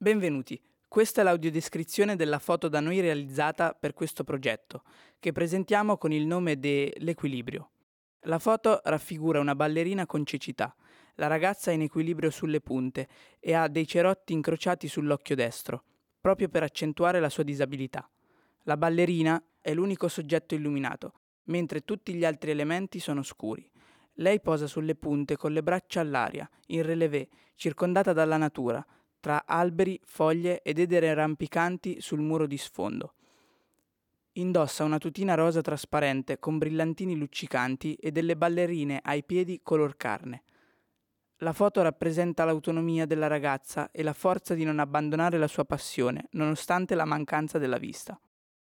Benvenuti, questa è l'audiodescrizione della foto da noi realizzata per questo progetto, che presentiamo con il nome de L'Equilibrio. La foto raffigura una ballerina con cecità. La ragazza è in equilibrio sulle punte e ha dei cerotti incrociati sull'occhio destro, proprio per accentuare la sua disabilità. La ballerina è l'unico soggetto illuminato, mentre tutti gli altri elementi sono scuri. Lei posa sulle punte con le braccia all'aria, in relevé, circondata dalla natura, tra alberi, foglie ed edere rampicanti sul muro di sfondo. Indossa una tutina rosa trasparente con brillantini luccicanti e delle ballerine ai piedi color carne. La foto rappresenta l'autonomia della ragazza e la forza di non abbandonare la sua passione, nonostante la mancanza della vista.